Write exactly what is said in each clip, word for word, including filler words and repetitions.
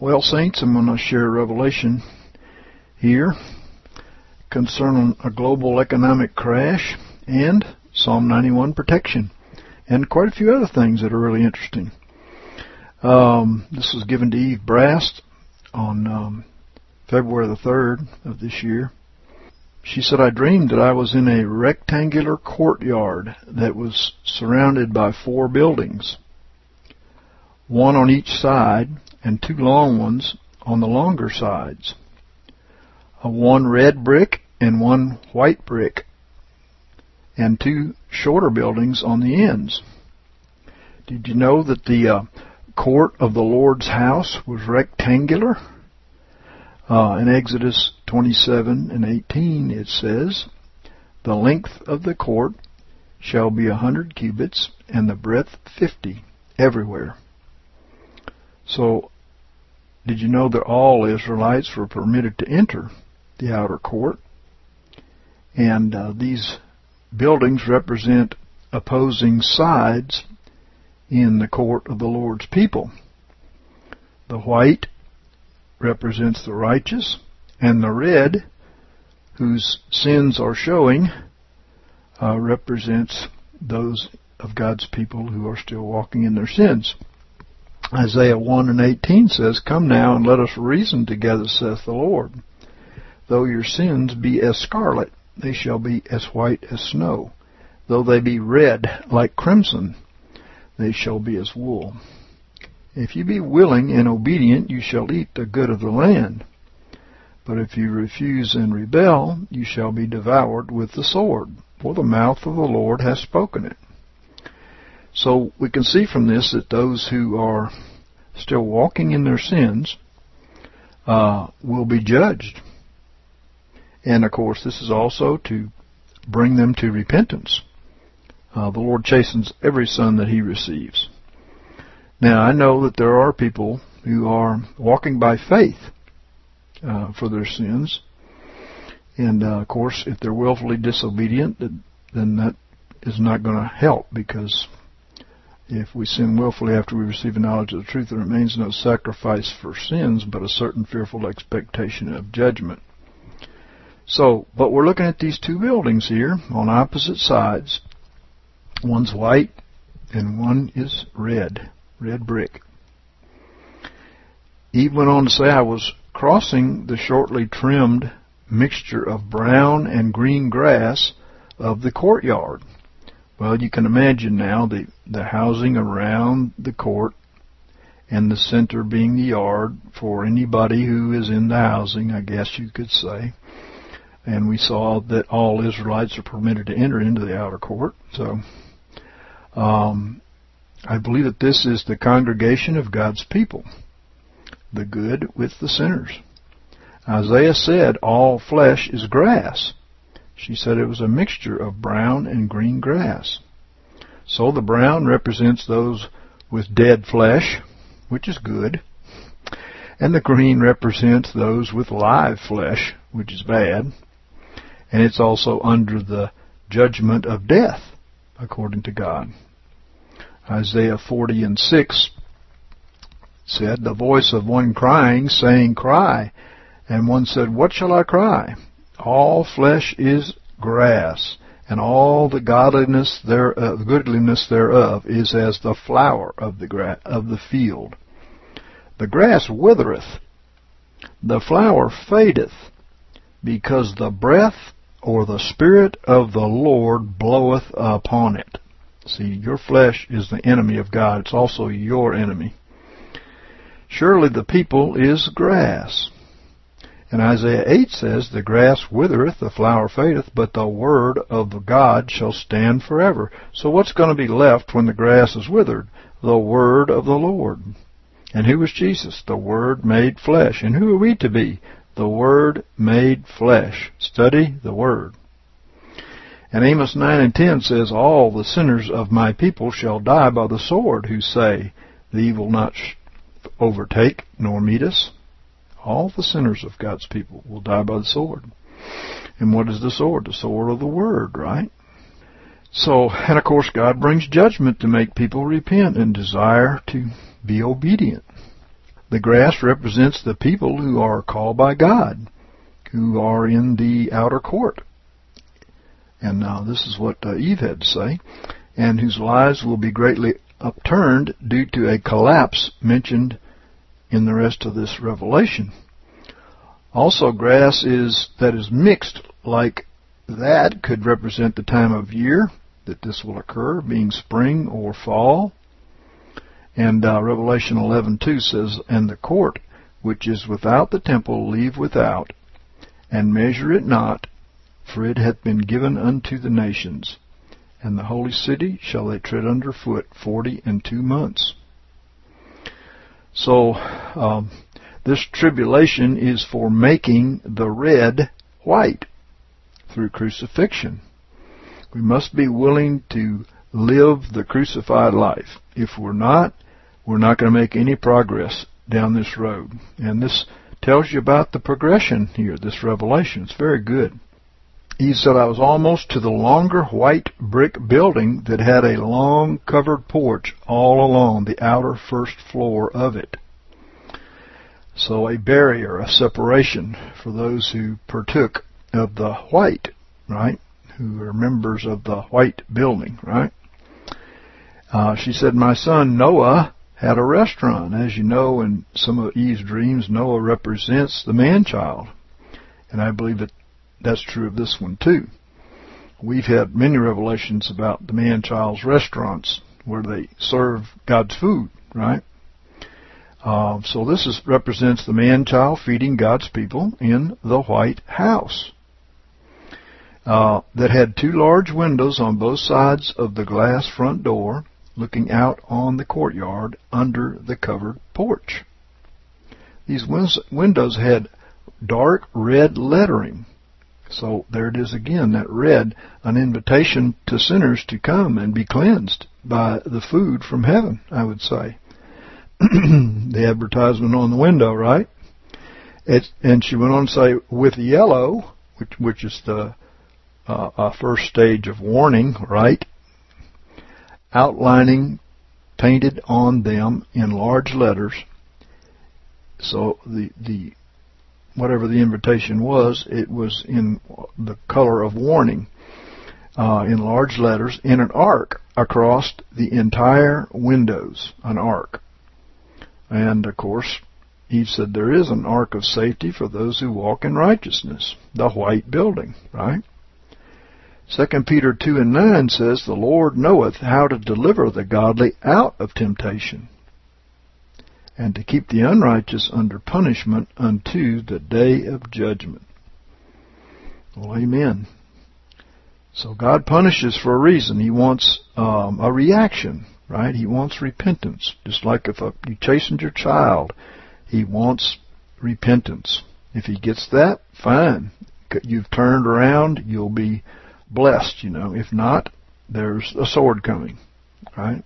Well, saints, I'm going to share a revelation here concerning a global economic crash and Psalm ninety-one protection, and quite a few other things that are really interesting. Um, this was given to Eve Brast on um, February the third of this year. She said, I dreamed that I was in a rectangular courtyard that was surrounded by four buildings, one on each side and two long ones on the longer sides, a one red brick and one white brick, and two shorter buildings on the ends. Did you know that the uh, court of the Lord's house was rectangular? Uh, in Exodus twenty-seven and eighteen it says, the length of the court shall be a hundred cubits, and the breadth fifty everywhere. So, did you know that all Israelites were permitted to enter the outer court? And uh, these buildings represent opposing sides in the court of the Lord's people. The white represents the righteous, and the red, whose sins are showing, uh, represents those of God's people who are still walking in their sins. Isaiah one and eighteen says, Come now and let us reason together, saith the Lord. Though your sins be as scarlet, they shall be as white as snow. Though they be red like crimson, they shall be as wool. If you be willing and obedient, you shall eat the good of the land. But if you refuse and rebel, you shall be devoured with the sword, for the mouth of the Lord has spoken it. So we can see from this that those who are still walking in their sins uh, will be judged. And of course, this is also to bring them to repentance. Uh, the Lord chastens every son that He receives. Now, I know that there are people who are walking by faith uh, for their sins. And, uh, of course, if they're willfully disobedient, then that is not going to help, because if we sin willfully after we receive a knowledge of the truth, there remains no sacrifice for sins, but a certain fearful expectation of judgment. So, but we're looking at these two buildings here on opposite sides. One's white and one is red, red brick. Eve went on to say, I was crossing the shortly trimmed mixture of brown and green grass of the courtyard. Well, you can imagine now the, the housing around the court and the center being the yard for anybody who is in the housing, I guess you could say. And we saw that all Israelites are permitted to enter into the outer court. So um, I believe that this is the congregation of God's people, the good with the sinners. Isaiah said, all flesh is grass. She said it was a mixture of brown and green grass. So the brown represents those with dead flesh, which is good. And the green represents those with live flesh, which is bad. And it's also under the judgment of death, according to God. Isaiah forty and six said, the voice of one crying, saying, Cry. And one said, What shall I cry? All flesh is grass, and all the godliness there, uh, goodliness thereof is as the flower of the gra- of the field. The grass withereth, the flower fadeth, because the breath or the Spirit of the Lord bloweth upon it. See, your flesh is the enemy of God. It's also your enemy. Surely the people is grass. And Isaiah eight says, the grass withereth, the flower fadeth, but the word of God shall stand forever. So what's going to be left when the grass is withered? The word of the Lord. And who was Jesus? The Word made flesh. And who are we to be? The Word made flesh. Study the Word. And Amos nine and ten says, all the sinners of my people shall die by the sword, who say, the evil not overtake nor meet us. All the sinners of God's people will die by the sword. And what is the sword? The sword of the Word, right? So, and of course God brings judgment to make people repent and desire to be obedient. The grass represents the people who are called by God, who are in the outer court. And now this is what uh, Eve had to say, and whose lives will be greatly upturned due to a collapse mentioned in the rest of this revelation. Also, grass is that is mixed like that could represent the time of year that this will occur, being spring or fall. And uh, Revelation eleven two says, "And the court which is without the temple leave without, and measure it not, for it hath been given unto the nations. And the holy city shall they tread under foot forty and two months." So, um, this tribulation is for making the red white through crucifixion. We must be willing to live the crucified life. If we're not, we're not going to make any progress down this road. And this tells you about the progression here, this revelation. It's very good. He said, "I was almost to the longer white brick building that had a long covered porch all along the outer first floor of it." So a barrier, a separation for those who partook of the white, right? Who are members of the white building, right? Uh, she said, "My son Noah had a restaurant." As you know, in some of Eve's dreams, Noah represents the man-child. And I believe that that's true of this one too. We've had many revelations about the man-child's restaurants where they serve God's food, right? Uh, so this is, represents the man-child feeding God's people in the White House uh, that had two large windows on both sides of the glass front door looking out on the courtyard under the covered porch. These win- windows had dark red lettering. So there it is again, that red, an invitation to sinners to come and be cleansed by the food from heaven, I would say. The advertisement on the window, right? It, and she went on to say, with yellow, which, which is the uh, uh, first stage of warning, right? Outlining, painted on them in large letters. So the the whatever the invitation was, it was in the color of warning, uh, in large letters, in an arc across the entire windows, an arc. And, of course, Eve said there is an ark of safety for those who walk in righteousness, the white building, right? Second Peter two and nine says, "The Lord knoweth how to deliver the godly out of temptation, and to keep the unrighteous under punishment unto the day of judgment." Well, amen. So God punishes for a reason. He wants um, a reaction, right? He wants repentance. Just like if a, you chastened your child, He wants repentance. If He gets that, fine. You've turned around, you'll be blessed, you know. If not, there's a sword coming, right?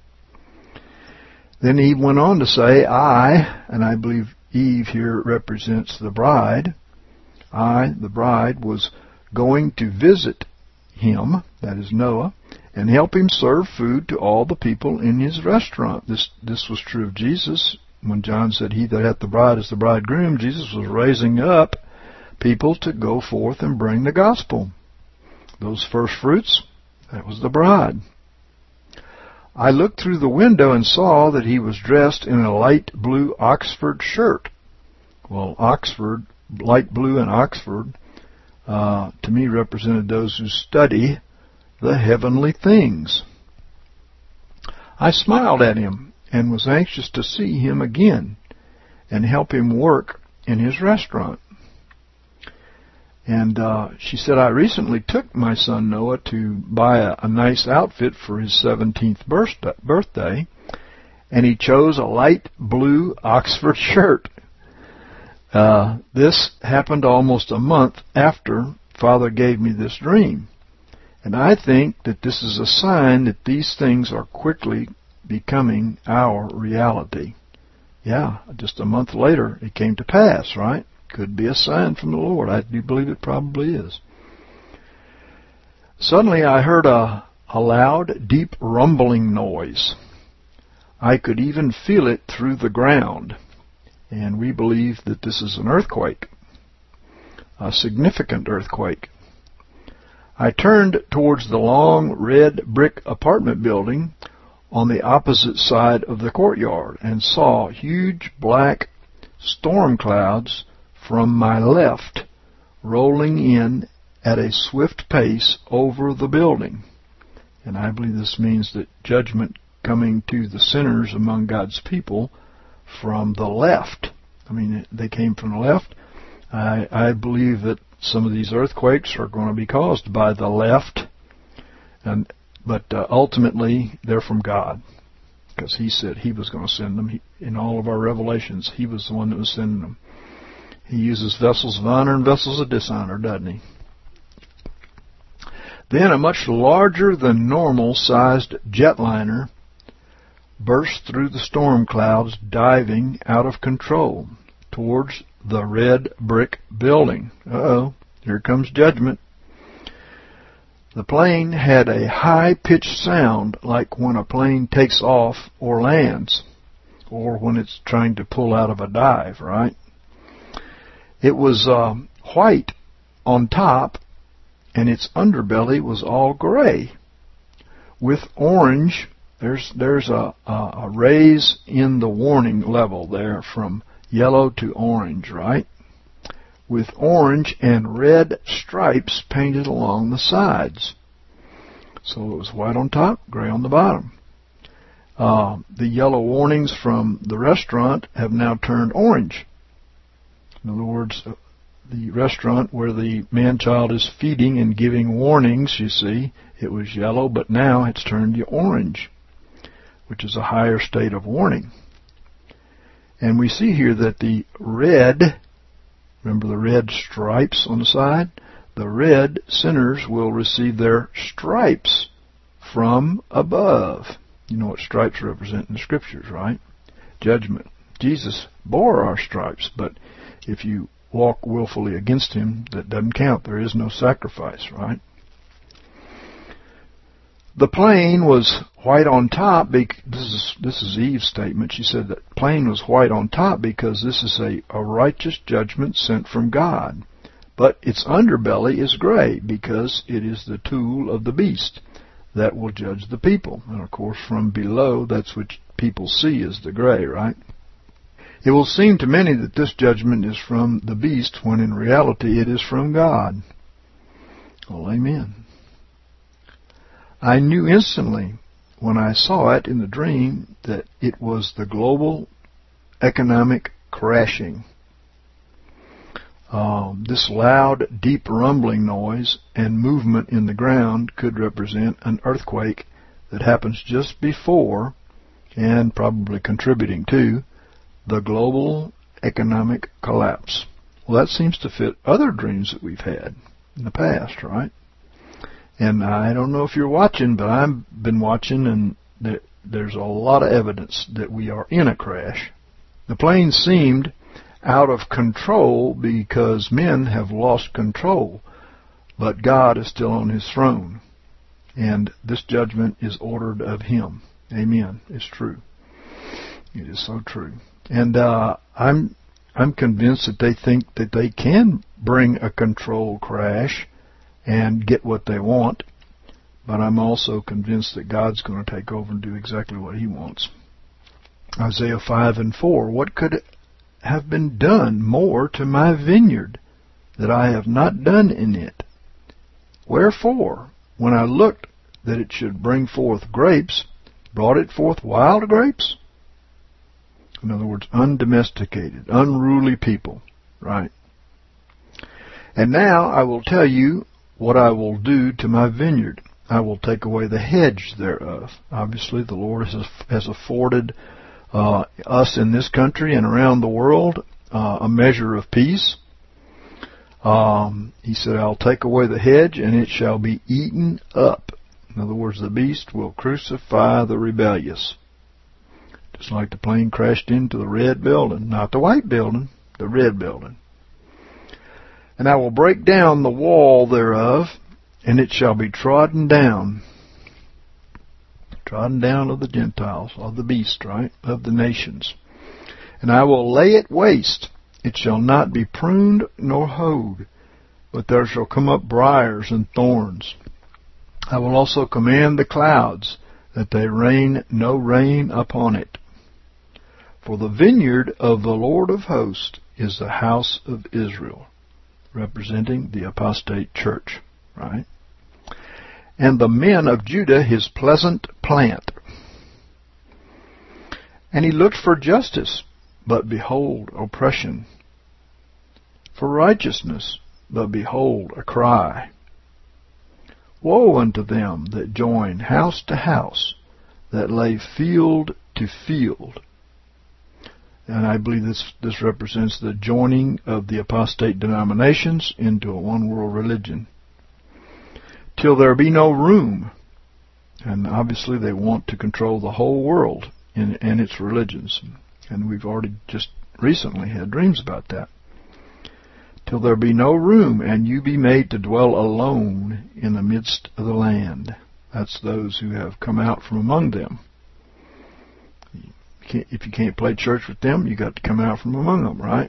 Then he went on to say, I, and I believe Eve here represents the bride, I, the bride, was going to visit him, that is Noah, and help him serve food to all the people in his restaurant. This this was true of Jesus. When John said, "He that hath the bride is the bridegroom," Jesus was raising up people to go forth and bring the gospel. Those first fruits, that was the bride. I looked through the window and saw that he was dressed in a light blue Oxford shirt. Well, Oxford, light blue and Oxford, uh, to me represented those who study the heavenly things. I smiled at him and was anxious to see him again and help him work in his restaurant. And uh, she said, I recently took my son Noah to buy a, a nice outfit for his seventeenth birthday, and he chose a light blue Oxford shirt. Uh, this happened almost a month after Father gave me this dream. And I think that this is a sign that these things are quickly becoming our reality. Yeah, just a month later it came to pass, right? Could be a sign from the Lord. I do believe it probably is. Suddenly I heard a, a loud, deep rumbling noise. I could even feel it through the ground. And we believe that this is an earthquake, a significant earthquake. I turned towards the long red brick apartment building on the opposite side of the courtyard and saw huge black storm clouds from my left rolling in at a swift pace over the building. And I believe this means that judgment coming to the sinners among God's people from the left. I mean, they came from the left. I, I believe that some of these earthquakes are going to be caused by the left, and but uh, ultimately they're from God, because He said He was going to send them. He, in all of our revelations, He was the one that was sending them. He uses vessels of honor and vessels of dishonor, doesn't He? Then a much larger than normal sized jetliner burst through the storm clouds, diving out of control towards the red brick building. Uh-oh, here comes judgment. The plane had a high-pitched sound like when a plane takes off or lands, or when it's trying to pull out of a dive, right? It was uh, white on top, and its underbelly was all gray with orange. There's there's a, a, a raise in the warning level there from yellow to orange, right? With orange and red stripes painted along the sides. So it was white on top, gray on the bottom. Uh, the yellow warnings from the restaurant have now turned orange. In other words, the restaurant where the man-child is feeding and giving warnings, you see, it was yellow, but now it's turned to orange, which is a higher state of warning. And we see here that the red, remember the red stripes on the side? The red sinners will receive their stripes from above. You know what stripes represent in the Scriptures, right? Judgment. Jesus bore our stripes, but if you walk willfully against Him, that doesn't count. There is no sacrifice, right? The plane was white on top. This is this is Eve's statement. She said that plane was white on top because this is a, a righteous judgment sent from God. But its underbelly is gray because it is the tool of the beast that will judge the people. And of course, from below, that's what people see as the gray, right? It will seem to many that this judgment is from the beast, when in reality it is from God. Well, amen. I knew instantly when I saw it in the dream that it was the global economic crashing. Um, this loud, deep rumbling noise and movement in the ground could represent an earthquake that happens just before, and probably contributing to, the global economic collapse. Well, that seems to fit other dreams that we've had in the past, right? And I don't know if you're watching, but I've been watching, and there, there's a lot of evidence that we are in a crash. The plane seemed out of control because men have lost control, but God is still on His throne, and this judgment is ordered of Him. Amen. It's true. It is so true. And uh, I'm I'm convinced that they think that they can bring a control crash and get what they want, but I'm also convinced that God's going to take over and do exactly what He wants. Isaiah five and four, what could have been done more to my vineyard that I have not done in it? Wherefore, when I looked that it should bring forth grapes, brought it forth wild grapes? In other words, undomesticated, unruly people, right? And now I will tell you what I will do to my vineyard. I will take away the hedge thereof. Obviously, the Lord has, has afforded uh, us in this country and around the world uh, a measure of peace. Um, he said, I'll take away the hedge, and it shall be eaten up. In other words, the beast will crucify the rebellious. Just like the plane crashed into the red building. Not the white building, the red building. And I will break down the wall thereof, and it shall be trodden down. Trodden down of the Gentiles, of the beast, right? Of the nations. And I will lay it waste. It shall not be pruned nor hoed, but there shall come up briars and thorns. I will also command the clouds, that they rain no rain upon it. For the vineyard of the Lord of hosts is the house of Israel, representing the apostate church, right? And the men of Judah his pleasant plant. And he looked for justice, but behold, oppression. For righteousness, but behold, a cry. Woe unto them that join house to house, that lay field to field. And I believe this, this represents the joining of the apostate denominations into a one-world religion. Till there be no room. And obviously they want to control the whole world in, in its religions. And we've already just recently had dreams about that. Till there be no room, and you be made to dwell alone in the midst of the land. That's those who have come out from among them. You can't, if you can't play church with them, you got to come out from among them, right?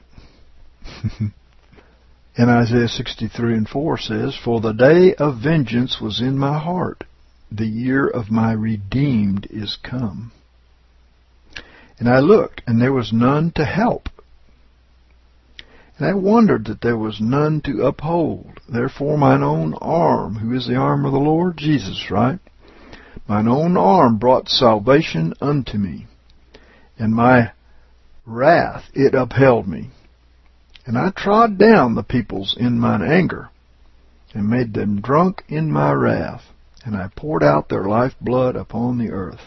And Isaiah sixty-three and four says, For the day of vengeance was in my heart. The year of my redeemed is come. And I looked, and there was none to help. And I wondered that there was none to uphold. Therefore mine own arm, who is the arm of the Lord? Jesus, right? Mine own arm brought salvation unto me. And my wrath, it upheld me. And I trod down the peoples in mine anger, and made them drunk in my wrath. And I poured out their lifeblood upon the earth.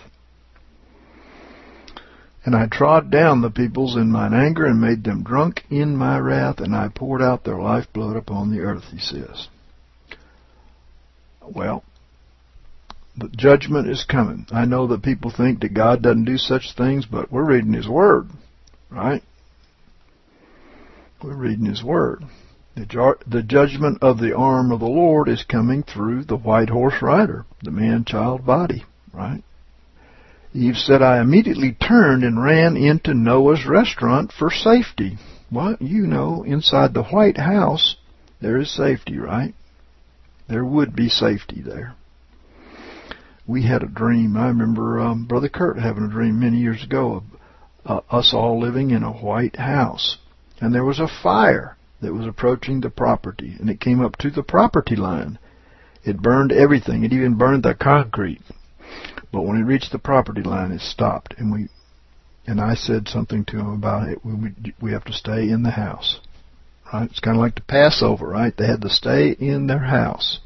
And I trod down the peoples in mine anger, and made them drunk in my wrath, and I poured out their lifeblood upon the earth, he says. Well, the judgment is coming. I know that people think that God doesn't do such things, but we're reading His Word, right? We're reading His Word. The, jar- the judgment of the arm of the Lord is coming through the white horse rider, the man-child body, right? Eve said, I immediately turned and ran into Noah's restaurant for safety. Well, you know, inside the White House, there is safety, right? There would be safety there. We had a dream. I remember um, Brother Kurt having a dream many years ago of uh, us all living in a white house. And there was a fire that was approaching the property, and it came up to the property line. It burned everything. It even burned the concrete. But when it reached the property line, it stopped, and we, and I said something to him about it. We we have to stay in the house, right? It's kind of like the Passover, right? They had to stay in their house.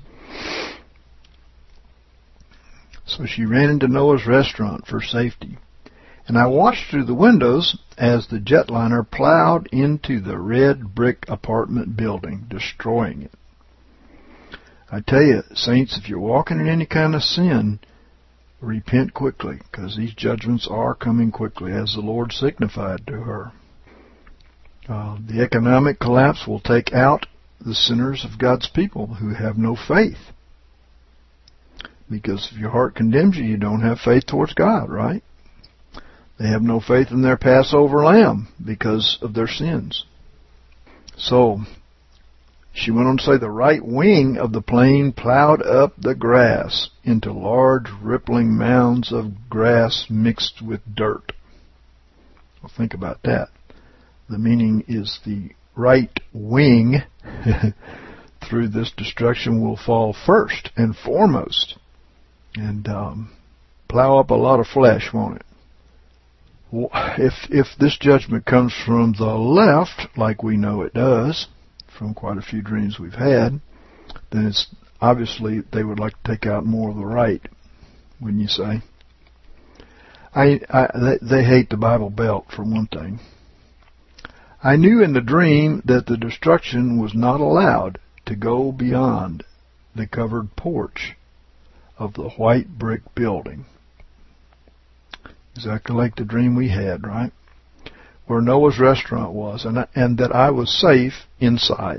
So she ran into Noah's restaurant for safety, and I watched through the windows as the jetliner plowed into the red brick apartment building, destroying it. I tell you, saints, if you're walking in any kind of sin, repent quickly, because these judgments are coming quickly, as the Lord signified to her. Uh, the economic collapse will take out the sinners of God's people who have no faith. Because if your heart condemns you, you don't have faith towards God, right? They have no faith in their Passover lamb because of their sins. So, she went on to say, the right wing of the plane plowed up the grass into large rippling mounds of grass mixed with dirt. Well, think about that. The meaning is the right wing through this destruction will fall first and foremost and um, plow up a lot of flesh, won't it? If, if this judgment comes from the left, like we know it does, from quite a few dreams we've had, then it's obviously they would like to take out more of the right, wouldn't you say? I, I they, they hate the Bible Belt, for one thing. I knew in the dream that the destruction was not allowed to go beyond the covered porch of the white brick building. Exactly like the dream we had, right? Where Noah's restaurant was, and, and that I was safe inside.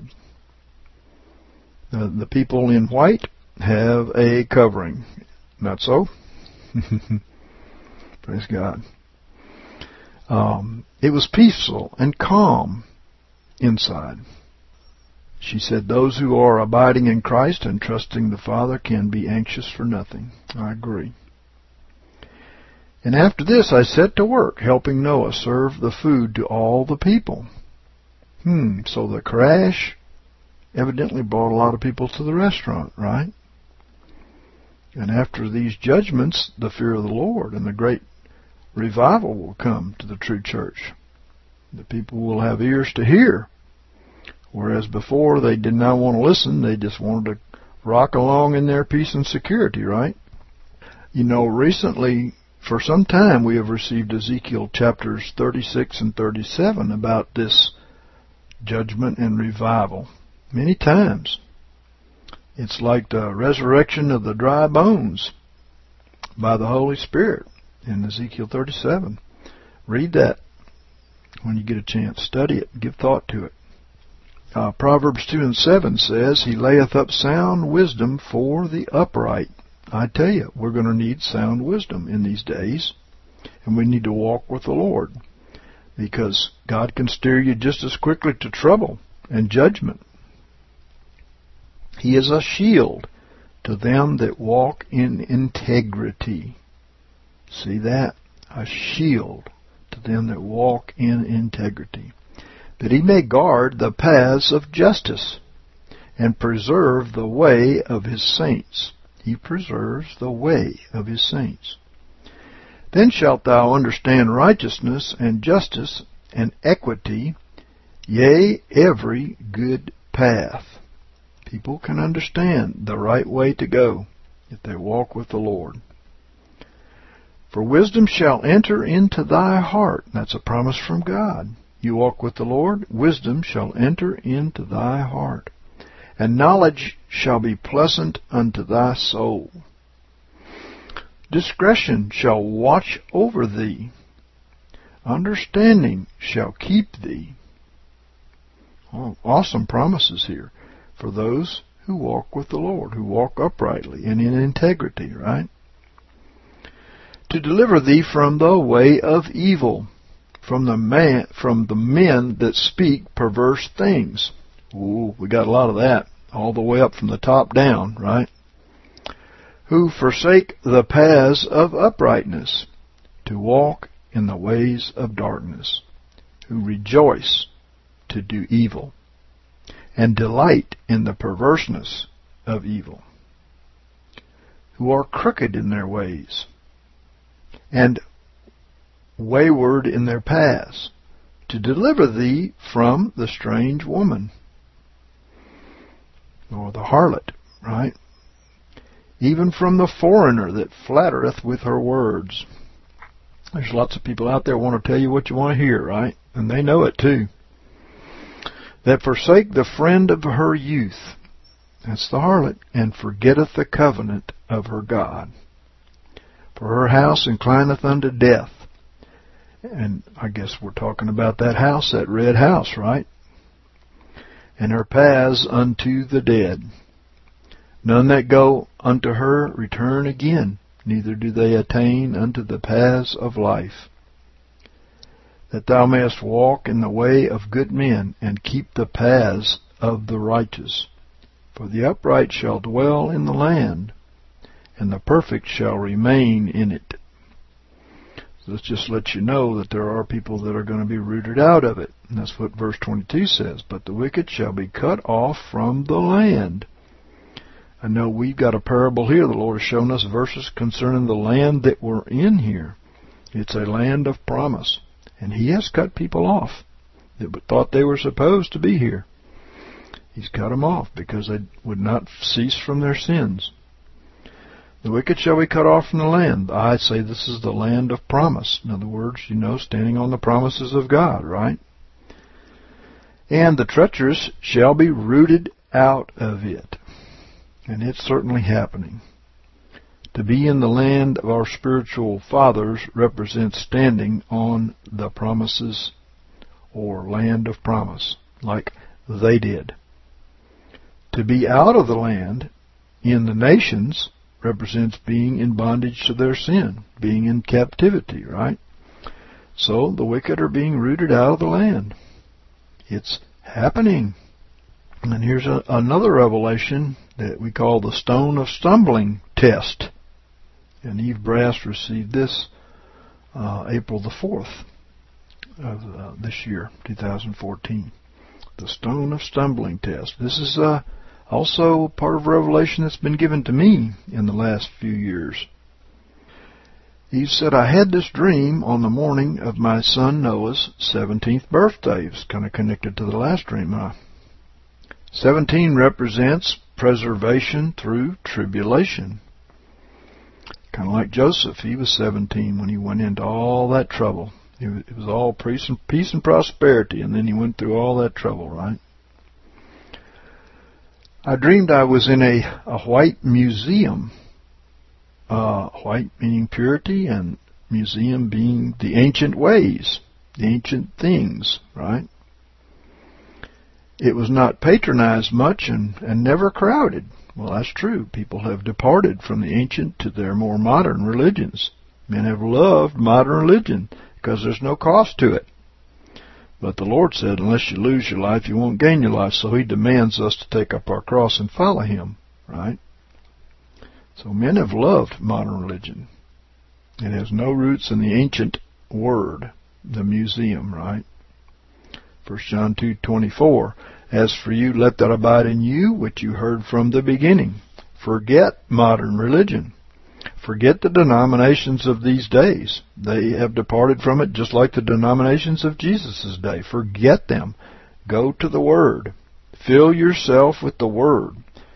The, the people in white have a covering. Not so? Praise God. Um, it was peaceful and calm inside. She said, those who are abiding in Christ and trusting the Father can be anxious for nothing. I agree. And after this I set to work, helping Noah serve the food to all the people. Hmm, so the crash evidently brought a lot of people to the restaurant, right? And after these judgments, the fear of the Lord and the great revival will come to the true church. The people will have ears to hear. Whereas before they did not want to listen, they just wanted to rock along in their peace and security, right? You know, recently, for some time, we have received Ezekiel chapters thirty-six and thirty-seven about this judgment and revival. Many times. It's like the resurrection of the dry bones by the Holy Spirit in Ezekiel thirty-seven. Read that when you get a chance. Study it. Give thought to it. Uh, Proverbs two and seven says, He layeth up sound wisdom for the upright. I tell you, we're going to need sound wisdom in these days. And we need to walk with the Lord. Because God can steer you just as quickly to trouble and judgment. He is a shield to them that walk in integrity. See that? A shield to them that walk in integrity. That he may guard the paths of justice and preserve the way of his saints. He preserves the way of his saints. Then shalt thou understand righteousness and justice and equity, yea, every good path. People can understand the right way to go if they walk with the Lord. For wisdom shall enter into thy heart. That's a promise from God. You walk with the Lord, wisdom shall enter into thy heart, and knowledge shall be pleasant unto thy soul. Discretion shall watch over thee. Understanding shall keep thee. Oh, awesome promises here for those who walk with the Lord, who walk uprightly and in integrity, right? To deliver thee from the way of evil, from the man, from the men that speak perverse things. Ooh, we got a lot of that, all the way up from the top down, right? Who forsake the paths of uprightness, to walk in the ways of darkness, who rejoice to do evil, and delight in the perverseness of evil, who are crooked in their ways, and wayward in their paths, to deliver thee from the strange woman, or the harlot, right? Even from the foreigner that flattereth with her words. There's lots of people out there want to tell you what you want to hear, right? And they know it too. That forsake the friend of her youth, that's the harlot, and forgetteth the covenant of her God. For her house inclineth unto death. And I guess we're talking about that house, that red house, right? And her paths unto the dead. None that go unto her return again, neither do they attain unto the paths of life. That thou mayest walk in the way of good men, and keep the paths of the righteous. For the upright shall dwell in the land, and the perfect shall remain in it. Let's just let you know that there are people that are going to be rooted out of it. And that's what verse twenty-two says. But the wicked shall be cut off from the land. I know we've got a parable here. The Lord has shown us verses concerning the land that we're in here. It's a land of promise. And He has cut people off that thought they were supposed to be here. He's cut them off because they would not cease from their sins. The wicked shall be cut off from the land. I say this is the land of promise. In other words, you know, standing on the promises of God, right? And the treacherous shall be rooted out of it. And it's certainly happening. To be in the land of our spiritual fathers represents standing on the promises or land of promise, like they did. To be out of the land in the nations represents being in bondage to their sin, being in captivity, right? So the wicked are being rooted out of the land. It's happening. And here's a, another revelation that we call the stone of stumbling test. And Eve Brass received this uh, April the fourth of uh, this year, two thousand fourteen. The stone of stumbling test. This is uh, also part of revelation that's been given to me in the last few years. Eve said, I had this dream on the morning of my son Noah's seventeenth birthday. It's kind of connected to the last dream. Huh? seventeen represents preservation through tribulation. Kind of like Joseph. He was seventeen when he went into all that trouble. It was all peace and, peace and prosperity, and then he went through all that trouble, right? I dreamed I was in a, a white museum. Uh, white meaning purity, and museum being the ancient ways, the ancient things, right? It was not patronized much and, and never crowded. Well, that's true. People have departed from the ancient to their more modern religions. Men have loved modern religion because there's no cost to it. But the Lord said, unless you lose your life, you won't gain your life. So He demands us to take up our cross and follow Him, right? So men have loved modern religion. It has no roots in the ancient word, the museum, right? First John two twenty-four. As for you, let that abide in you which you heard from the beginning. Forget modern religion. Forget the denominations of these days. They have departed from it just like the denominations of Jesus' day. Forget them. Go to the Word. Fill yourself with the Word.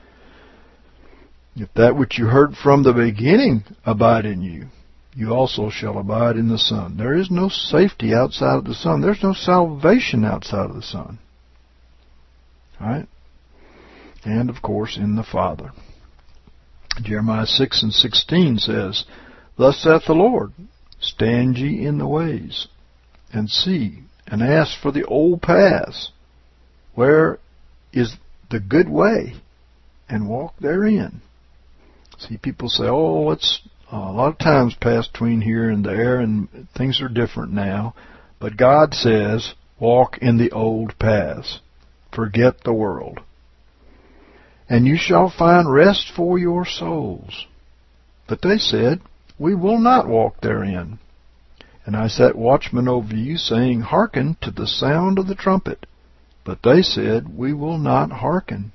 If that which you heard from the beginning abide in you, you also shall abide in the Son. There is no safety outside of the Son. There's no salvation outside of the Son. Right? And, of course, in the Father. Jeremiah six and sixteen says, Thus saith the Lord, stand ye in the ways, and see, and ask for the old paths, where is the good way, and walk therein. See, people say, oh, it's uh, a lot of times passed between here and there, and things are different now. But God says, walk in the old paths. Forget the world. And you shall find rest for your souls. But they said, we will not walk therein. And I set watchmen over you, saying, hearken to the sound of the trumpet. But they said, we will not hearken.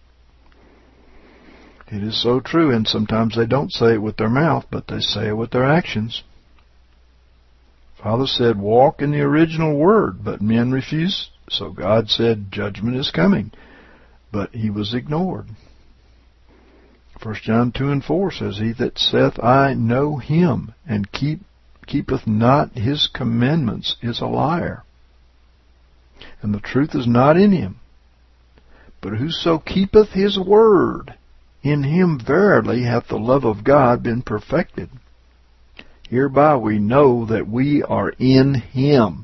It is so true, and sometimes they don't say it with their mouth, but they say it with their actions. Father said, walk in the original word, but men refused. So God said, judgment is coming. But he was ignored. First John two and four says, He that saith, I know him, and keep keepeth not his commandments, is a liar. And the truth is not in him. But whoso keepeth his word, in him verily hath the love of God been perfected. Hereby we know that we are in him.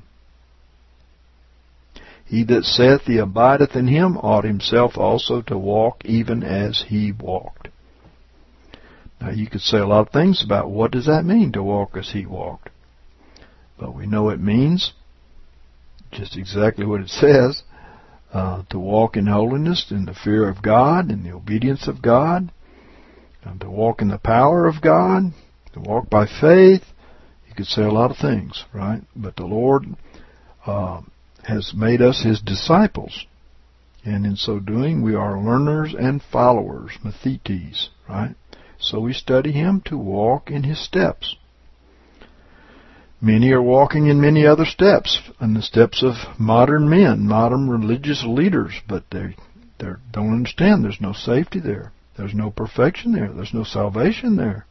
He that saith he abideth in him ought himself also to walk even as he walked. Now you could say a lot of things about what does that mean to walk as he walked. But we know it means just exactly what it says. Uh, to walk in holiness, in the fear of God, in the obedience of God, and to walk in the power of God, to walk by faith. You could say a lot of things, right? But the Lord uh, has made us His disciples. And in so doing, we are learners and followers, mathetes, right? So we study Him to walk in His steps. Many are walking in many other steps, in the steps of modern men, modern religious leaders, but they they don't understand there's no safety there. There's no perfection there. There's no salvation there.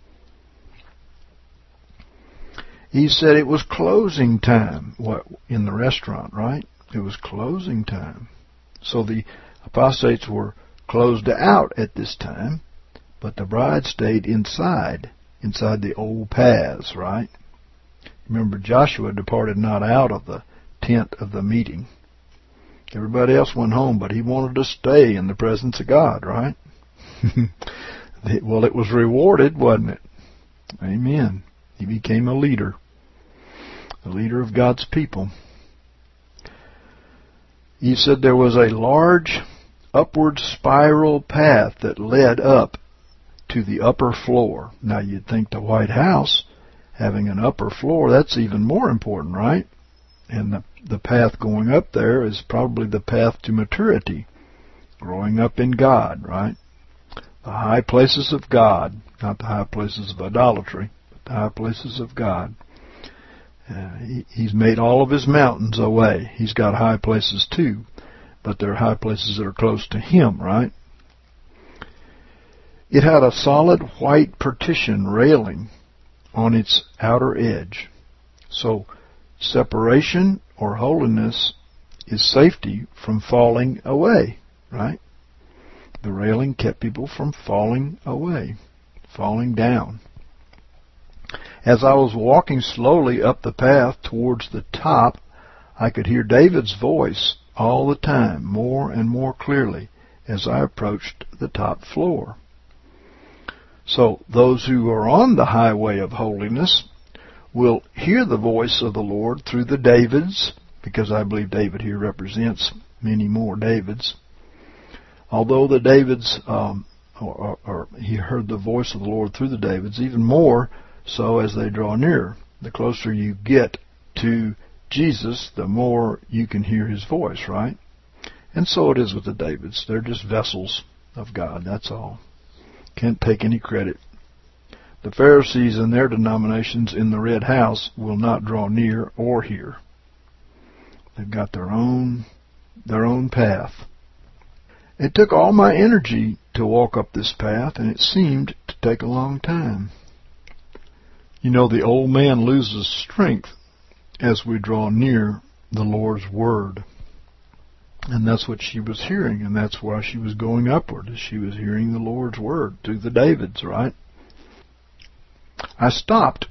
He said it was closing time what, in the restaurant, right? It was closing time. So the apostates were closed out at this time, but the bride stayed inside, inside the old paths, right? Remember, Joshua departed not out of the tent of the meeting. Everybody else went home, but he wanted to stay in the presence of God, right? Well, it was rewarded, wasn't it? Amen. He became a leader. the leader of God's people. He said there was a large upward spiral path that led up to the upper floor. Now you'd think the White House having an upper floor, that's even more important, right? And the, the path going up there is probably the path to maturity, growing up in God, right? The high places of God, not the high places of idolatry, but the high places of God. Uh, he, he's made all of his mountains a way. He's got high places too, but they're high places that are close to him, right? It had a solid white partition railing on its outer edge. So separation or holiness is safety from falling away, right? The railing kept people from falling away, falling down. As I was walking slowly up the path towards the top, I could hear David's voice all the time, more and more clearly, as I approached the top floor. So those who are on the highway of holiness will hear the voice of the Lord through the Davids, because I believe David here represents many more Davids. Although the Davids, um, or, or, or he heard the voice of the Lord through the Davids, even more so as they draw near. The closer you get to Jesus, the more you can hear his voice, right? And so it is with the Davids. They're just vessels of God, that's all. Can't take any credit. The Pharisees and their denominations in the red house will not draw near or hear. They've got their own, their own path. It took all my energy to walk up this path, and it seemed to take a long time. You know, the old man loses strength as we draw near the Lord's Word. And that's what she was hearing, and that's why she was going upward, as she was hearing the Lord's Word through the Davids, right? I stopped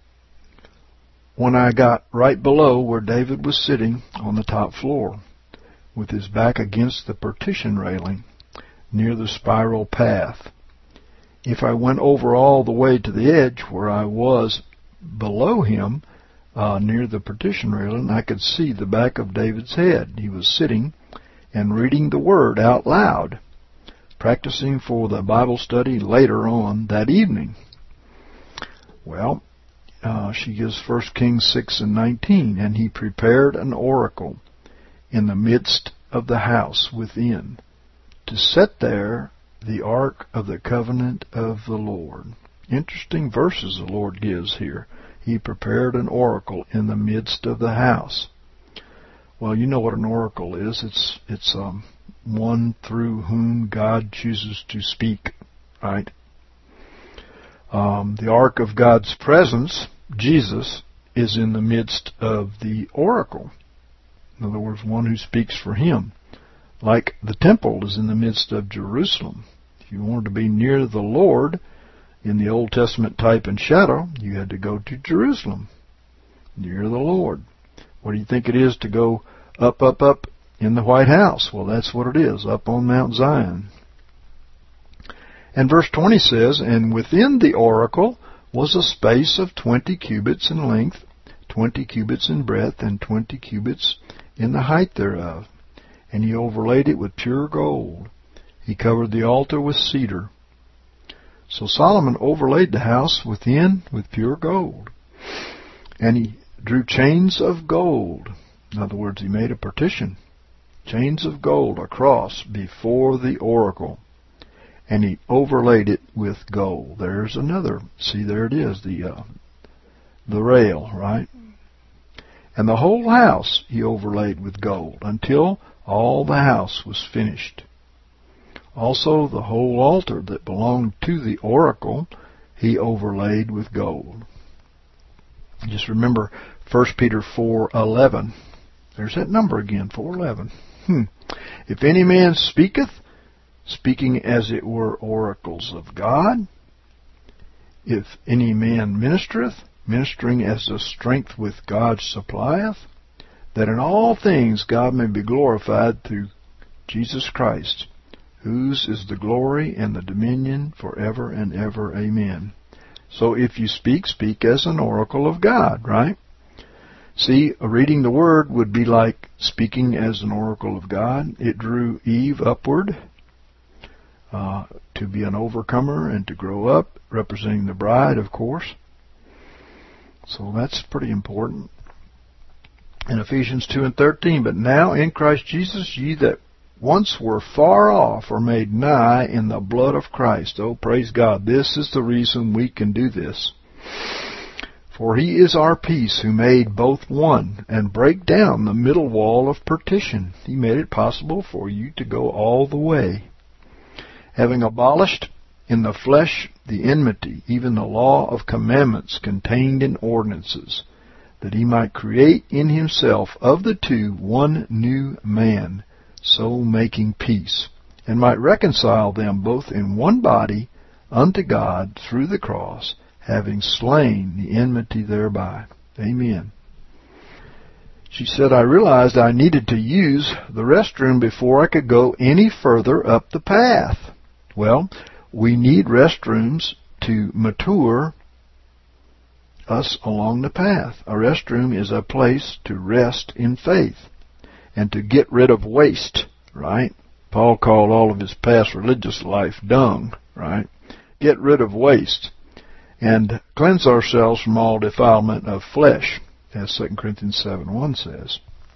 when I got right below where David was sitting on the top floor, with his back against the partition railing near the spiral path. If I went over all the way to the edge where I was below him, uh, near the partition railing, I could see the back of David's head. He was sitting and reading the Word out loud, practicing for the Bible study later on that evening. Well, uh, she gives First Kings six and nineteen, and he prepared an oracle in the midst of the house within, to set there the ark of the covenant of the Lord. Interesting verses the Lord gives here. He prepared an oracle in the midst of the house. Well, you know what an oracle is. It's it's um, one through whom God chooses to speak, right? Um, the ark of God's presence, Jesus, is in the midst of the oracle. In other words, one who speaks for him. Like the temple is in the midst of Jerusalem. If you wanted to be near the Lord in the Old Testament type and shadow, you had to go to Jerusalem, near the Lord. What do you think it is to go up, up, up in the White House? Well, that's what it is, up on Mount Zion. And verse twenty says, and within the oracle was a space of twenty cubits in length, twenty cubits in breadth, and twenty cubits in the height thereof. And he overlaid it with pure gold. He covered the altar with cedar. So Solomon overlaid the house within with pure gold. And he drew chains of gold. In other words, he made a partition. Chains of gold across before the oracle. And he overlaid it with gold. There's another. See, there it is, the uh, the rail, right? And the whole house he overlaid with gold until all the house was finished. Also the whole altar that belonged to the oracle he overlaid with gold. Just remember First Peter four eleven. There's that number again, four eleven. Hmm. If any man speaketh, speaking as it were oracles of God, if any man ministereth, ministering as the strength with God supplieth, that in all things God may be glorified through Jesus Christ, whose is the glory and the dominion forever and ever. Amen. So if you speak, speak as an oracle of God, right? See, reading the Word would be like speaking as an oracle of God. It drew Eve upward uh, to be an overcomer and to grow up, representing the bride, of course. So that's pretty important. In Ephesians two and thirteen, but now in Christ Jesus, ye that once were far off are made nigh in the blood of Christ. Oh, praise God. This is the reason we can do this. For he is our peace, who made both one, and break down the middle wall of partition. He made it possible for you to go all the way. Having abolished in the flesh the enmity, even the law of commandments contained in ordinances, that he might create in himself of the two one new man, so making peace, and might reconcile them both in one body unto God through the cross, having slain the enmity thereby. Amen. She said, I realized I needed to use the restroom before I could go any further up the path. Well, we need restrooms to mature us along the path. A restroom is a place to rest in faith and to get rid of waste, right? Paul called all of his past religious life dung, right? Get rid of waste and cleanse ourselves from all defilement of flesh, as Second Corinthians seven one says.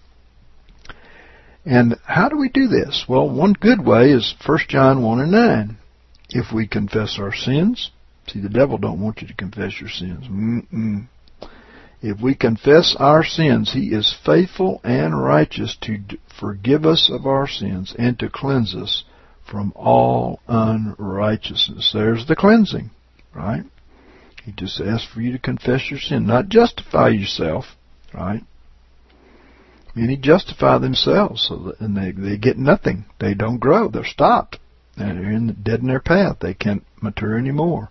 And how do we do this? Well, one good way is First John one and nine. If we confess our sins, see, the devil don't want you to confess your sins. Mm-mm. If we confess our sins, he is faithful and righteous to forgive us of our sins and to cleanse us from all unrighteousness. There's the cleansing, right? He just asks for you to confess your sin, not justify yourself, right? Many justify themselves, so that, and they, they get nothing. They don't grow. They're stopped. And they're in the, dead in their path. They can't mature anymore.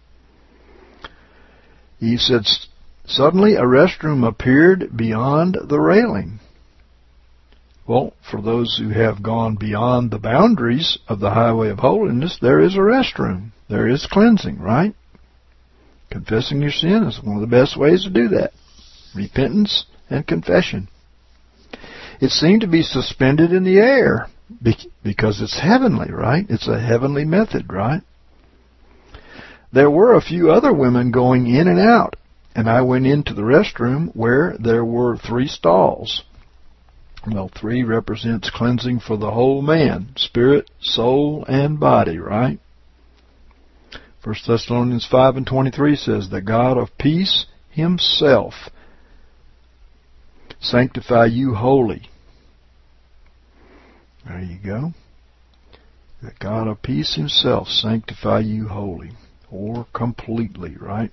He said, suddenly a restroom appeared beyond the railing. Well, for those who have gone beyond the boundaries of the highway of holiness, there is a restroom. There is cleansing, right? Confessing your sin is one of the best ways to do that. Repentance and confession. It seemed to be suspended in the air because it's heavenly, right? It's a heavenly method, right? There were a few other women going in and out, and I went into the restroom where there were three stalls. Well, three represents cleansing for the whole man, spirit, soul, and body, right? First Thessalonians five and twenty-three says, the God of peace himself sanctify you wholly. There you go. The God of peace himself sanctify you wholly, or completely, right?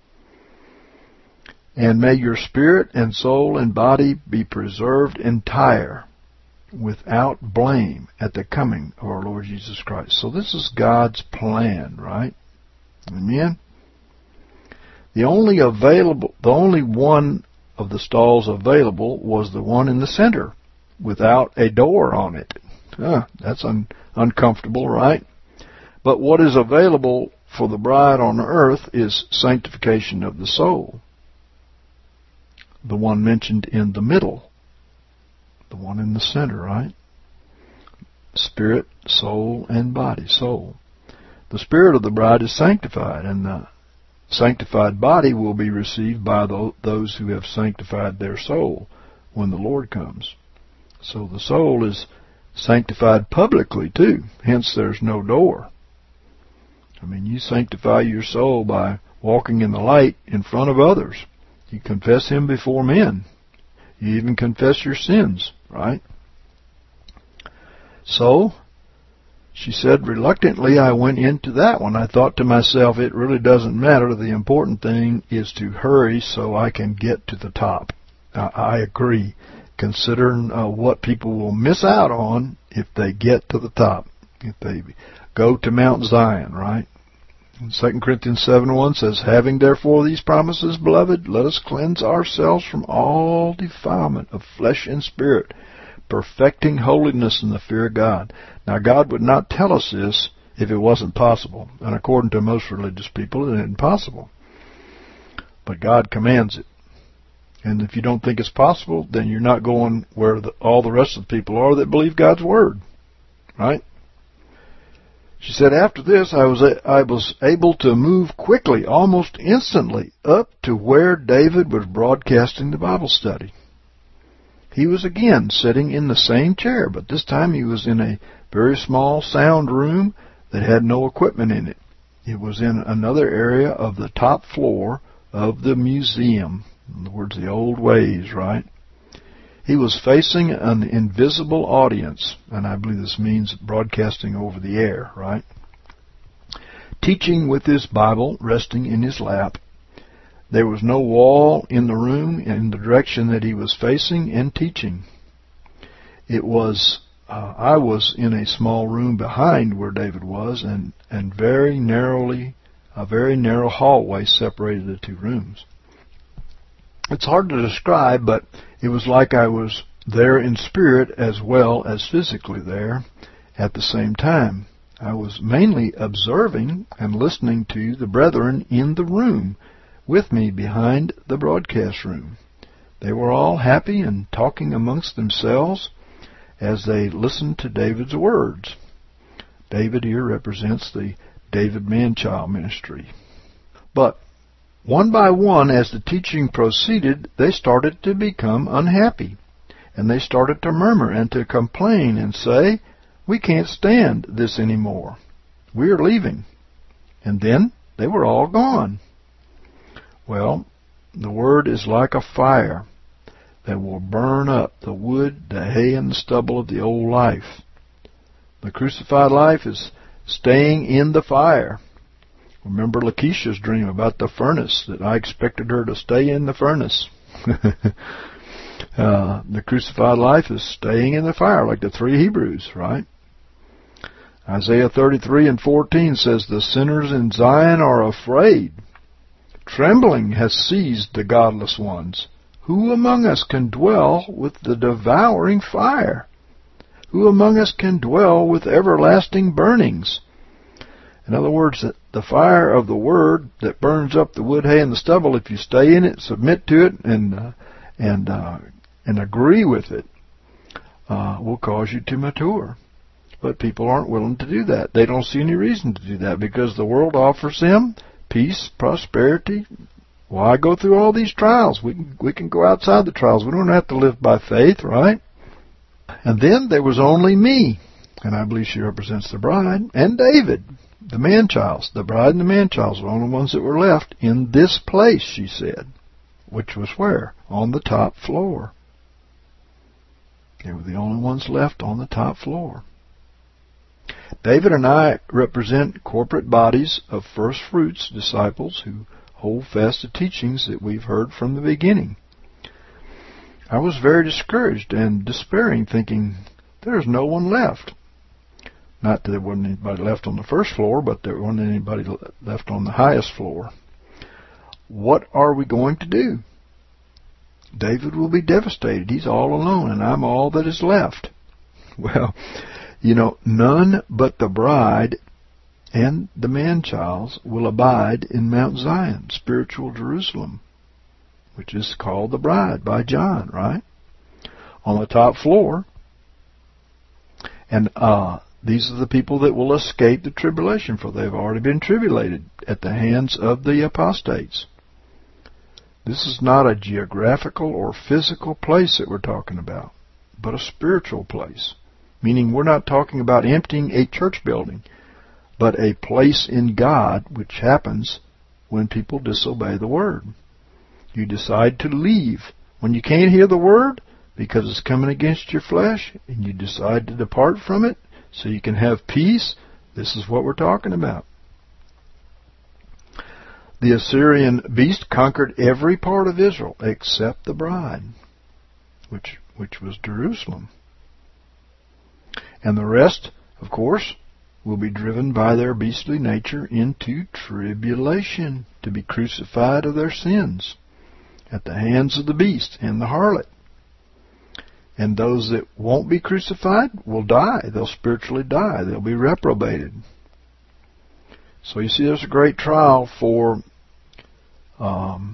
And may your spirit and soul and body be preserved entire, without blame, at the coming of our Lord Jesus Christ. So this is God's plan, right? Amen? The only available, the only one of the stalls available was the one in the center, without a door on it. Huh, that's un- uncomfortable, right? But what is available for the bride on earth is sanctification of the soul. The one mentioned in the middle. The one in the center, right? Spirit, soul, and body. Soul. The spirit of the bride is sanctified, and the sanctified body will be received by those who have sanctified their soul when the Lord comes. So the soul is sanctified publicly too, hence there's no door. I mean, you sanctify your soul by walking in the light in front of others. You confess him before men. You even confess your sins, right? So, she said, reluctantly I went into that one. I thought to myself, it really doesn't matter. The important thing is to hurry so I can get to the top. I, I agree, considering uh, what people will miss out on if they get to the top, if they go to Mount Zion, right? And Second Corinthians seven one says, having therefore these promises, beloved, let us cleanse ourselves from all defilement of flesh and spirit, perfecting holiness in the fear of God. Now, God would not tell us this if it wasn't possible. And according to most religious people, it isn't possible. But God commands it. And if you don't think it's possible, then you're not going where the, all the rest of the people are that believe God's Word. Right? She said, after this, I was, I was able to move quickly, almost instantly, up to where David was broadcasting the Bible study. He was again sitting in the same chair, but this time he was in a very small sound room that had no equipment in it. It was in another area of the top floor of the museum. In other words, the old ways, right? He was facing an invisible audience, and I believe this means broadcasting over the air, right? Teaching with his Bible resting in his lap. There was no wall in the room in the direction that he was facing and teaching. It was, uh, I was in a small room behind where David was, and, and very narrowly, a very narrow hallway separated the two rooms. It's hard to describe, but it was like I was there in spirit as well as physically there at the same time. I was mainly observing and listening to the brethren in the room with me behind the broadcast room. They were all happy and talking amongst themselves as they listened to David's words. David here represents the David Man-Child ministry. But one by one, as the teaching proceeded, they started to become unhappy, and they started to murmur and to complain and say, "We can't stand this anymore. We are leaving." And then they were all gone. Well, the Word is like a fire that will burn up the wood, the hay, and the stubble of the old life. The crucified life is staying in the fire. Remember Lakeisha's dream about the furnace, that I expected her to stay in the furnace. uh, the crucified life is staying in the fire, like the three Hebrews, right? Isaiah thirty-three and fourteen says, "The sinners in Zion are afraid. Trembling has seized the godless ones. Who among us can dwell with the devouring fire? Who among us can dwell with everlasting burnings?" In other words, the fire of the Word that burns up the wood, hay, and the stubble, if you stay in it, submit to it, and uh, and uh, and agree with it, uh, will cause you to mature. But people aren't willing to do that. They don't see any reason to do that because the world offers them peace, prosperity. Why go through all these trials? We can, we can go outside the trials. We don't have to live by faith, right? And then there was only me, and I believe she represents the bride, and David, the man-childs. The bride and the man-childs were the only ones that were left in this place, she said, which was where? On the top floor. They were the only ones left on the top floor. David and I represent corporate bodies of first fruits disciples who hold fast to teachings that we've heard from the beginning. I was very discouraged and despairing, thinking, there's no one left. Not that there wasn't anybody left on the first floor, but there wasn't anybody left on the highest floor. What are we going to do? David will be devastated. He's all alone, and I'm all that is left. Well, you know, none but the bride and the man-childs will abide in Mount Zion, spiritual Jerusalem, which is called the bride by John, right? On the top floor. And uh, these are the people that will escape the tribulation, for they've already been tribulated at the hands of the apostates. This is not a geographical or physical place that we're talking about, but a spiritual place. Meaning we're not talking about emptying a church building, but a place in God which happens when people disobey the Word. You decide to leave. When you can't hear the Word because it's coming against your flesh, and you decide to depart from it so you can have peace, this is what we're talking about. The Assyrian beast conquered every part of Israel except the bride, which which was Jerusalem. And the rest, of course, will be driven by their beastly nature into tribulation, to be crucified of their sins at the hands of the beast and the harlot. And those that won't be crucified will die. They'll spiritually die. They'll be reprobated. So you see, there's a great trial for um,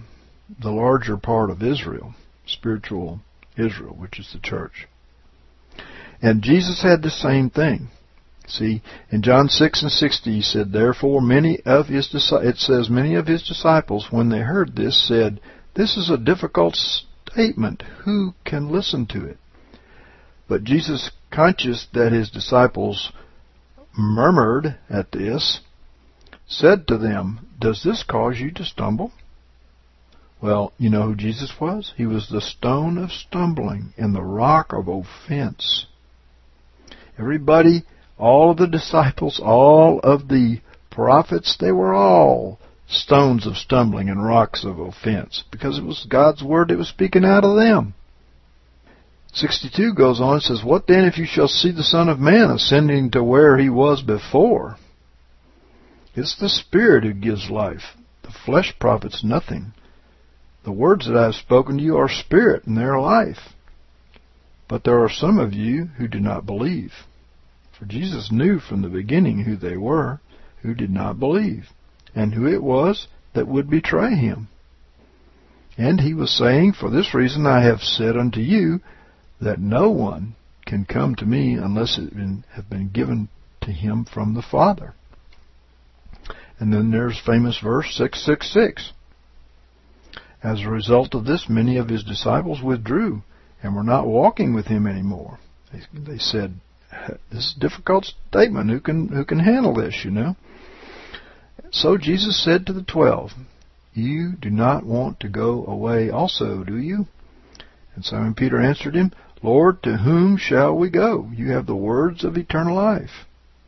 the larger part of Israel, spiritual Israel, which is the church. And Jesus had the same thing. See, in John six and sixty, he said, therefore many of his disciples, it says, many of his disciples, when they heard this, said, this is a difficult statement. Who can listen to it? But Jesus, conscious that his disciples murmured at this, said to them, does this cause you to stumble? Well, you know who Jesus was? He was the stone of stumbling and the rock of offense. Everybody, all of the disciples, all of the prophets, they were all stones of stumbling and rocks of offense, because it was God's word that was speaking out of them. sixty-two goes on and says, what then if you shall see the Son of Man ascending to where he was before? It's the Spirit who gives life. The flesh profits nothing. The words that I have spoken to you are spirit and they are life. But there are some of you who do not believe. For Jesus knew from the beginning who they were who did not believe, and who it was that would betray him. And he was saying, for this reason I have said unto you, that no one can come to me unless it have been given to him from the Father. And then there's famous verse six six six. As a result of this, many of his disciples withdrew and were not walking with him anymore. They, they said, this is a difficult statement. Who can, who can handle this, you know? So Jesus said to the twelve, you do not want to go away also, do you? And Simon Peter answered him, Lord, to whom shall we go? You have the words of eternal life.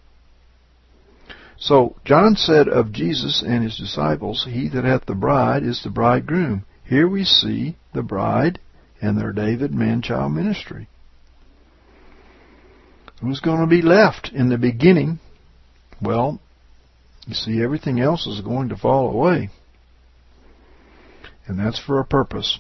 So John said of Jesus and his disciples, he that hath the bride is the bridegroom. Here we see the bride and their David man-child ministry. Who's going to be left in the beginning? Well, you see, everything else is going to fall away. And that's for a purpose.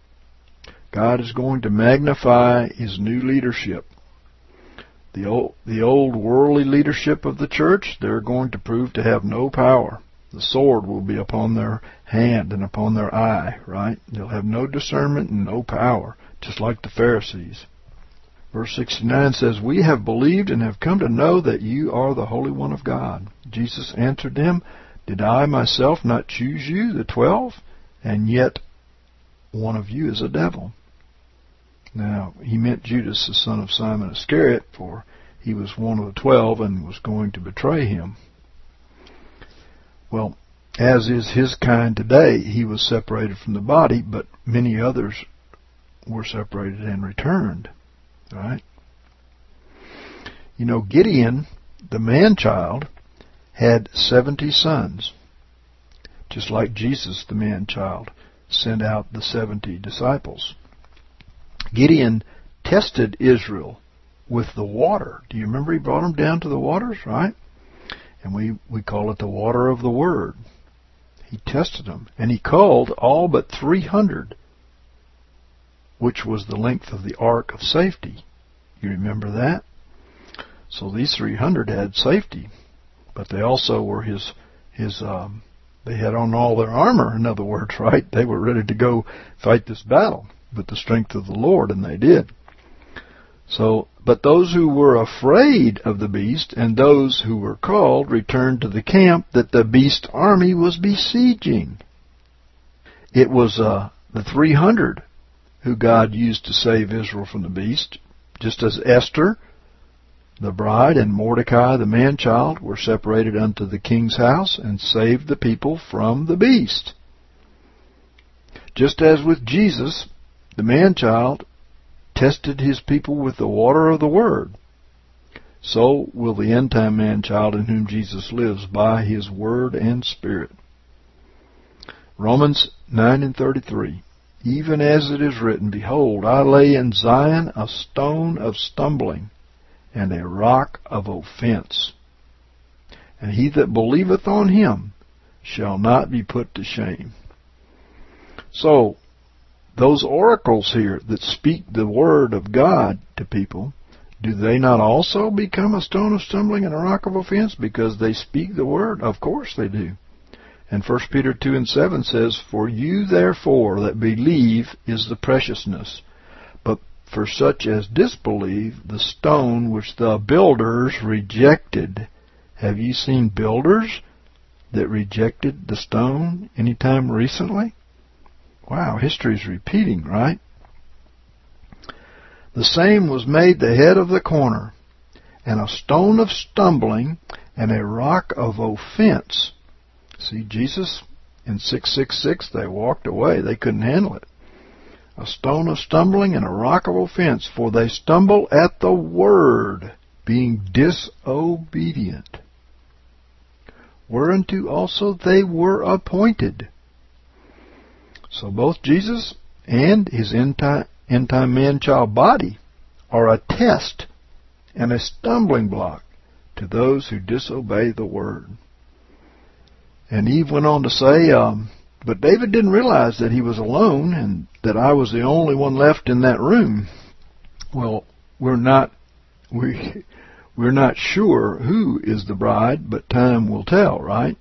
God is going to magnify his new leadership. The old, the old worldly leadership of the church, they're going to prove to have no power. The sword will be upon their hand and upon their eye, right? They'll have no discernment and no power, just like the Pharisees. Verse sixty-nine says, we have believed and have come to know that you are the Holy One of God. Jesus answered them, did I myself not choose you, the twelve? And yet one of you is a devil. Now, he meant Judas, the son of Simon Iscariot, for he was one of the twelve and was going to betray him. Well, as is his kind today, he was separated from the body, but many others were separated and returned. Right? You know, Gideon, the man-child, had seventy sons. Just like Jesus, the man-child, sent out the seventy disciples. Gideon tested Israel with the water. Do you remember he brought them down to the waters, right? And we, we call it the water of the Word. He tested them. And he called all but three hundred, which was the length of the ark of safety. You remember that? So these three hundred had safety. But they also were his, his um, they had on all their armor, in other words, right? They were ready to go fight this battle with the strength of the Lord, and they did. So, but those who were afraid of the beast and those who were called returned to the camp that the beast army was besieging. It was uh, the three hundred who God used to save Israel from the beast, just as Esther, the bride, and Mordecai, the man-child, were separated unto the king's house and saved the people from the beast. Just as with Jesus, the man-child tested his people with the water of the Word, so will the end-time man-child in whom Jesus lives by his Word and Spirit. Romans nine and thirty-three. Even as it is written, behold, I lay in Zion a stone of stumbling and a rock of offense. And he that believeth on him shall not be put to shame. So, those oracles here that speak the word of God to people, do they not also become a stone of stumbling and a rock of offense because they speak the word? Of course they do. And First Peter two and seven says, "For you therefore that believe is the preciousness, but for such as disbelieve, the stone which the builders rejected." Have you seen builders that rejected the stone any time recently? Wow, history's repeating, right? "The same was made the head of the corner, and a stone of stumbling, and a rock of offense." See, Jesus, in six six six, they walked away. They couldn't handle it. "A stone of stumbling and a rock of offense, for they stumble at the word, being disobedient. Whereunto also they were appointed." So both Jesus and his end-time, end-time man-child body are a test and a stumbling block to those who disobey the word. And Eve went on to say, um, "But David didn't realize that he was alone and that I was the only one left in that room." Well, we're not we we're not sure who is the bride, but time will tell, right?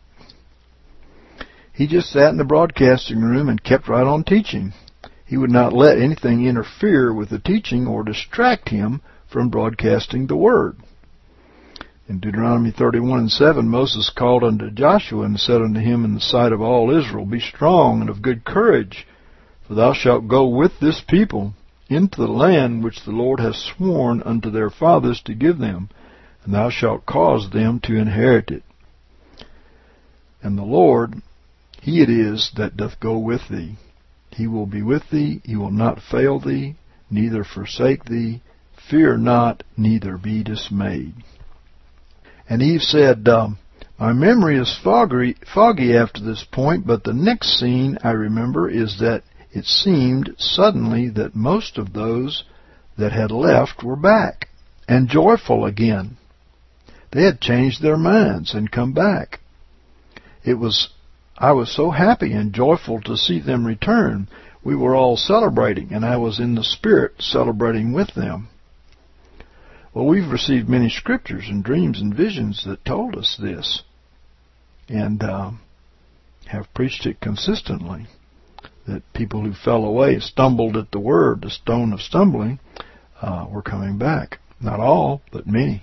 He just sat in the broadcasting room and kept right on teaching. He would not let anything interfere with the teaching or distract him from broadcasting the word. In Deuteronomy thirty-one and seven, Moses called unto Joshua and said unto him in the sight of all Israel, "Be strong and of good courage, for thou shalt go with this people into the land which the Lord hath sworn unto their fathers to give them, and thou shalt cause them to inherit it. And the Lord, He it is that doth go with thee. He will be with thee, He will not fail thee, neither forsake thee. Fear not, neither be dismayed." And Eve said, um, "My memory is foggy, foggy after this point, but the next scene I remember is that it seemed suddenly that most of those that had left were back and joyful again. They had changed their minds and come back. It was, I was so happy and joyful to see them return. We were all celebrating, and I was in the Spirit celebrating with them." Well, we've received many scriptures and dreams and visions that told us this, and um, have preached it consistently, that people who fell away, stumbled at the word, the stone of stumbling, uh, were coming back. Not all, but many.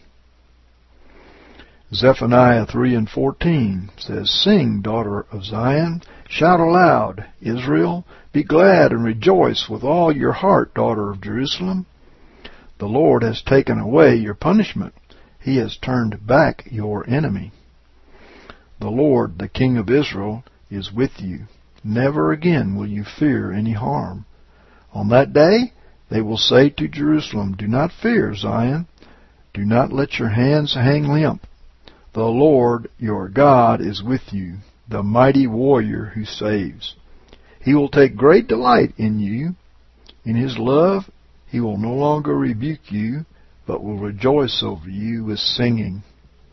Zephaniah three and fourteen says, "Sing, daughter of Zion, shout aloud, Israel, be glad and rejoice with all your heart, daughter of Jerusalem. The Lord has taken away your punishment. He has turned back your enemy. The Lord, the King of Israel, is with you. Never again will you fear any harm. On that day they will say to Jerusalem, 'Do not fear, Zion. Do not let your hands hang limp. The Lord your God is with you, the mighty warrior who saves. He will take great delight in you. In His love He will no longer rebuke you, but will rejoice over you with singing.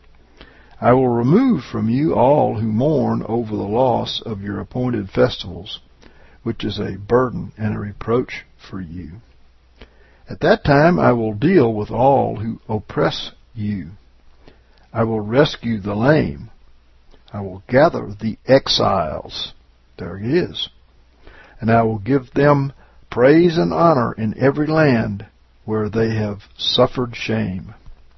I will remove from you all who mourn over the loss of your appointed festivals, which is a burden and a reproach for you. At that time I will deal with all who oppress you. I will rescue the lame. I will gather the exiles." There it is. "And I will give them praise and honor in every land where they have suffered shame.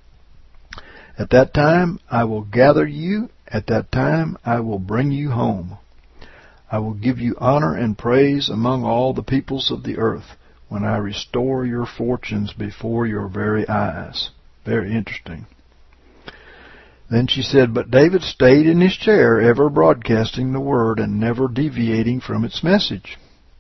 At that time I will gather you. At that time I will bring you home. I will give you honor and praise among all the peoples of the earth when I restore your fortunes before your very eyes." Very interesting. Then she said, "But David stayed in his chair, ever broadcasting the word and never deviating from its message."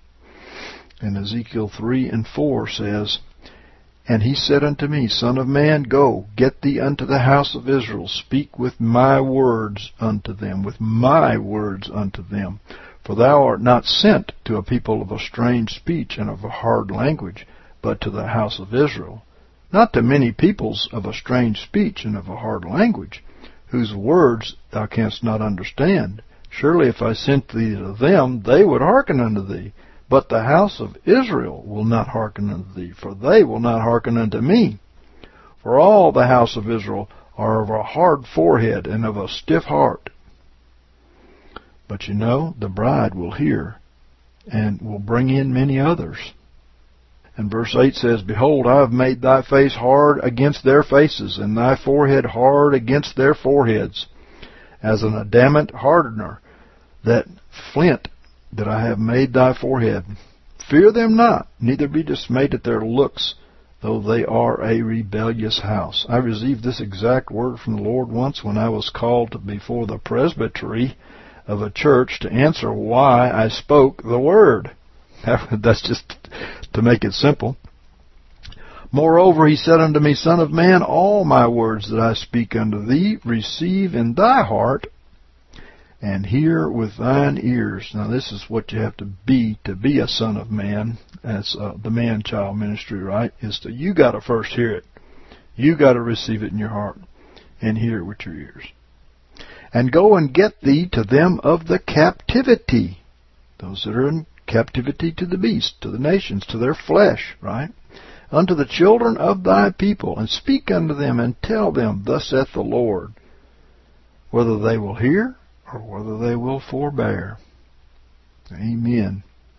And Ezekiel three and four says, "And he said unto me, Son of man, go, get thee unto the house of Israel, speak with my words unto them, with my words unto them. For thou art not sent to a people of a strange speech and of a hard language, but to the house of Israel. Not to many peoples of a strange speech and of a hard language, whose words thou canst not understand. Surely if I sent thee to them, they would hearken unto thee. But the house of Israel will not hearken unto thee, for they will not hearken unto me. For all the house of Israel are of a hard forehead and of a stiff heart. But you know, the bride will hear and will bring in many others. And verse eight says, Behold, I have made thy face hard against their faces, and thy forehead hard against their foreheads, as an adamant hardener, that flint that I have made thy forehead. Fear them not, neither be dismayed at their looks, though they are a rebellious house. I received this exact word from the Lord once when I was called before the presbytery of a church to answer why I spoke the word. That's just to make it simple. Moreover, he said unto me, Son of man, all my words that I speak unto thee, receive in thy heart, and hear with thine ears. Now this is what you have to be to be a son of man. That's uh, the man-child ministry, right? Is to, you got to first hear it. You got to receive it in your heart and hear it with your ears. And go and get thee to them of the captivity. Those that are in captivity to the beast, to the nations, to their flesh, right? Unto the children of thy people, and speak unto them, and tell them, Thus saith the Lord, whether they will hear, or whether they will forbear. Amen.